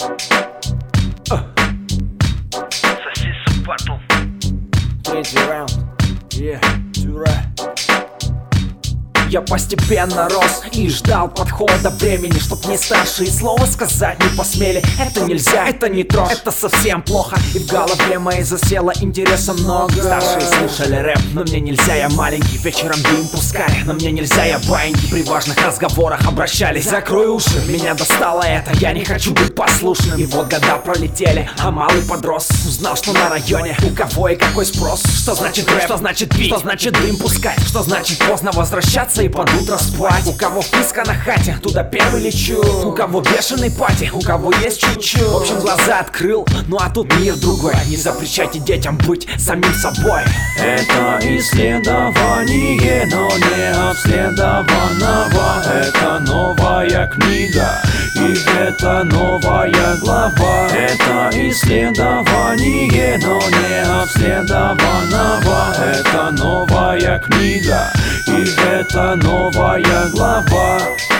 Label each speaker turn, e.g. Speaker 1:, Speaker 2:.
Speaker 1: Сосису батл.
Speaker 2: Третий раунд. Я постепенно рос и ждал подхода времени, чтоб мне старшие слова сказать не посмели. Это нельзя, это не трожь, это совсем плохо. И в голове моей засело интереса много. Старшие слушали рэп, но мне нельзя, я маленький. Вечером дым пускали, но мне нельзя, я баиньки. При важных разговорах обращались, закрой уши. Меня достало это, я не хочу быть послушным. И вот года пролетели, а малый подрос. Узнал, что на районе у кого и какой спрос. Что значит рэп, что значит пить, что значит дым пускать, что значит поздно возвращаться и под утро спать. У кого вписка на хате, туда первый лечу. У кого бешеный пати, у кого есть чуть-чуть. В общем, глаза открыл, ну а тут мир другой. Не запрещайте детям быть самим собой.
Speaker 3: Это исследование, но не обследованного. Это новая книга, и это новая глава. Это исследование, но не обследованного. Это новая книга, и это новая глава.